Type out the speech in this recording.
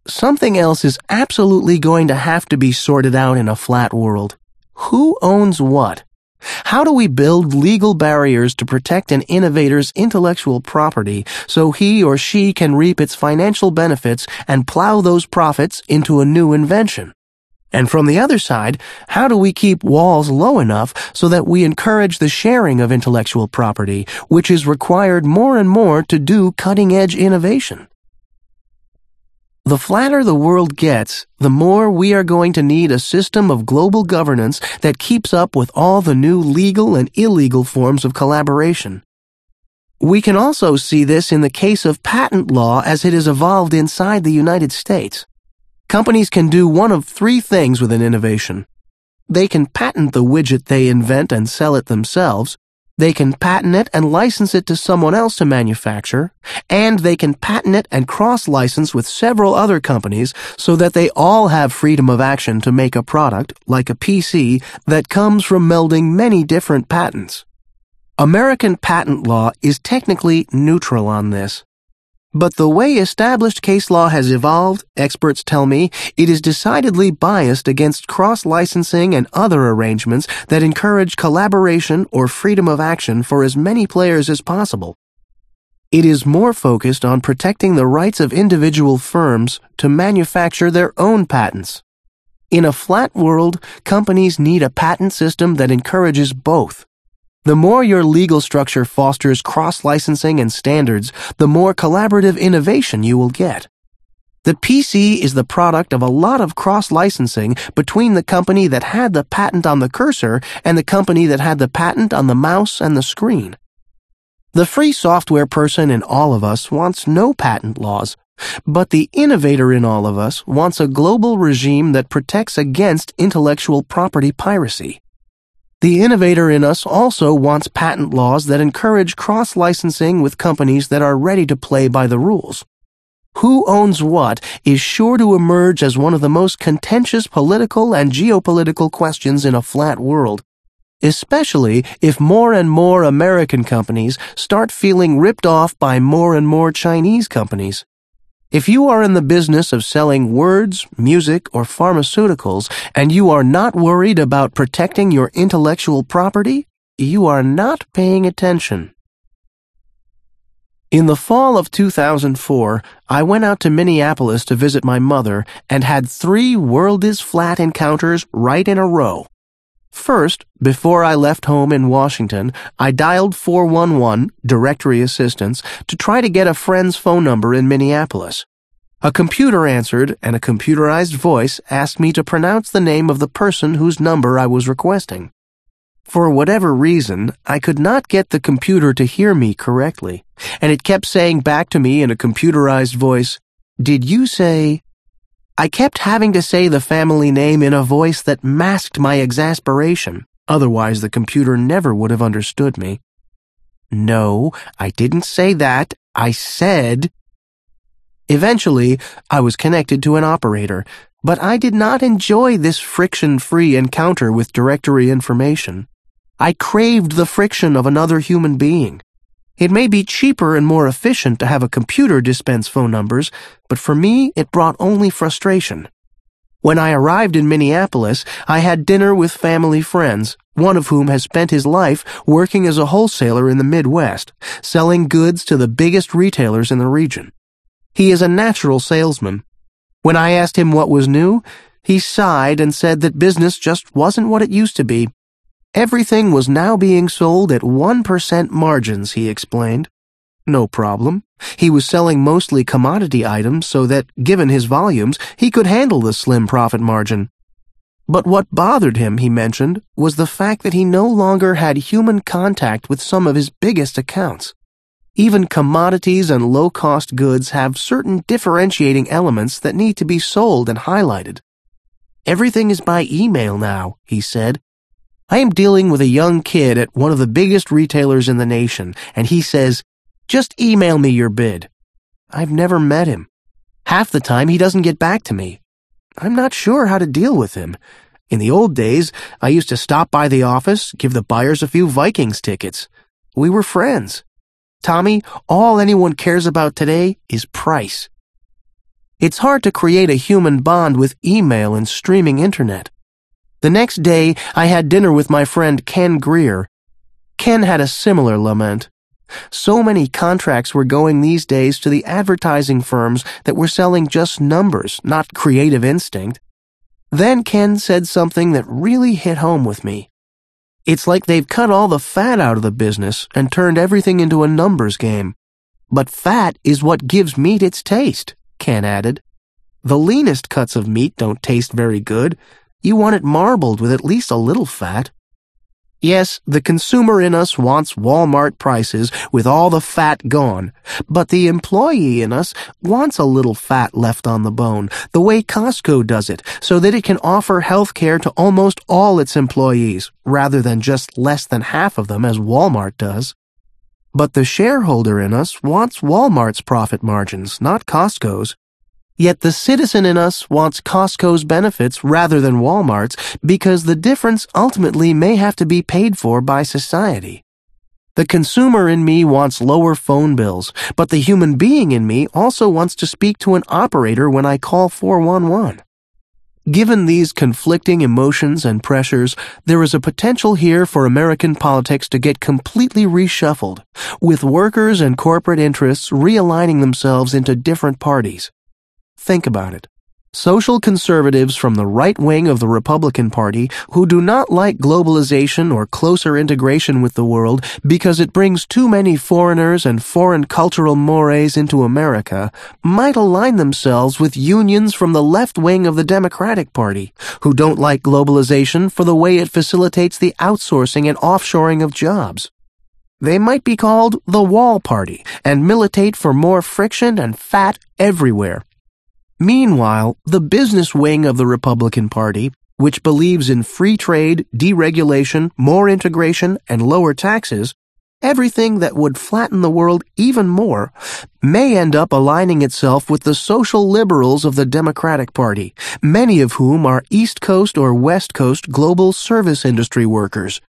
something else is absolutely going to have to be sorted out in a flat world. Who owns what? How do we build legal barriers to protect an innovator's intellectual property so he or she can reap its financial benefits and plow those profits into a new invention? And from the other side, how do we keep walls low enough so that we encourage the sharing of intellectual property, which is required more and more to do cutting-edge innovation? The flatter the world gets, the more we are going to need a system of global governance that keeps up with all the new legal and illegal forms of collaboration. We can also see this in the case of patent law as it has evolved inside the United States. Companies can do one of three things with an innovation. They can patent the widget they invent and sell it themselves, they can patent it and license it to someone else to manufacture, and they can patent it and cross-license with several other companies so that they all have freedom of action to make a product, like a PC, that comes from melding many different patents. American patent law is technically neutral on this. But the way established case law has evolved, experts tell me, it is decidedly biased against cross-licensing and other arrangements that encourage collaboration or freedom of action for as many players as possible. It is more focused on protecting the rights of individual firms to manufacture their own patents. In a flat world, companies need a patent system that encourages both. The more your legal structure fosters cross-licensing and standards, the more collaborative innovation you will get. The PC is the product of a lot of cross-licensing between the company that had the patent on the cursor and the company that had the patent on the mouse and the screen. The free software person in all of us wants no patent laws, but the innovator in all of us wants a global regime that protects against intellectual property piracy. The innovator in us also wants patent laws that encourage cross-licensing with companies that are ready to play by the rules. Who owns what is sure to emerge as one of the most contentious political and geopolitical questions in a flat world, especially if more and more American companies start feeling ripped off by more and more Chinese companies. If you are in the business of selling words, music, or pharmaceuticals, and you are not worried about protecting your intellectual property, you are not paying attention. In the fall of 2004, I went out to Minneapolis to visit my mother and had 3 world-is-flat encounters right in a row. First, before I left home in Washington, I dialed 411, directory assistance, to try to get a friend's phone number in Minneapolis. A computer answered, and a computerized voice asked me to pronounce the name of the person whose number I was requesting. For whatever reason, I could not get the computer to hear me correctly, and it kept saying back to me in a computerized voice, "Did you say—" I kept having to say the family name in a voice that masked my exasperation, otherwise the computer never would have understood me. "No, I didn't say that. I said—" Eventually, I was connected to an operator, but I did not enjoy this friction-free encounter with directory information. I craved the friction of another human being. It may be cheaper and more efficient to have a computer dispense phone numbers, but for me, it brought only frustration. When I arrived in Minneapolis, I had dinner with family friends, one of whom has spent his life working as a wholesaler in the Midwest, selling goods to the biggest retailers in the region. He is a natural salesman. When I asked him what was new, he sighed and said that business just wasn't what it used to be. Everything was now being sold at 1% margins, he explained. No problem. He was selling mostly commodity items so that, given his volumes, he could handle the slim profit margin. But what bothered him, he mentioned, was the fact that he no longer had human contact with some of his biggest accounts. Even commodities and low-cost goods have certain differentiating elements that need to be sold and highlighted. Everything is by email now, he said. I am dealing with a young kid at one of the biggest retailers in the nation, and he says, "Just email me your bid." I've never met him. Half the time he doesn't get back to me. I'm not sure how to deal with him. In the old days, I used to stop by the office, give the buyers a few Vikings tickets. We were friends. Tommy, all anyone cares about today is price. It's hard to create a human bond with email and streaming internet. The next day, I had dinner with my friend Ken Greer. Ken had a similar lament. So many contracts were going these days to the advertising firms that were selling just numbers, not creative instinct. Then Ken said something that really hit home with me. It's like they've cut all the fat out of the business and turned everything into a numbers game. But fat is what gives meat its taste, Ken added. The leanest cuts of meat don't taste very good. You want it marbled with at least a little fat. Yes, the consumer in us wants Walmart prices with all the fat gone, but the employee in us wants a little fat left on the bone, the way Costco does it, so that it can offer health care to almost all its employees, rather than just less than half of them as Walmart does. But the shareholder in us wants Walmart's profit margins, not Costco's. Yet the citizen in us wants Costco's benefits rather than Walmart's because the difference ultimately may have to be paid for by society. The consumer in me wants lower phone bills, but the human being in me also wants to speak to an operator when I call 411. Given these conflicting emotions and pressures, there is a potential here for American politics to get completely reshuffled, with workers and corporate interests realigning themselves into different parties. Think about it. Social conservatives from the right wing of the Republican Party who do not like globalization or closer integration with the world because it brings too many foreigners and foreign cultural mores into America might align themselves with unions from the left wing of the Democratic Party who don't like globalization for the way it facilitates the outsourcing and offshoring of jobs. They might be called the Wall Party and militate for more friction and fat everywhere. Meanwhile, the business wing of the Republican Party, which believes in free trade, deregulation, more integration, and lower taxes, everything that would flatten the world even more, may end up aligning itself with the social liberals of the Democratic Party, many of whom are East Coast or West Coast global service industry workers,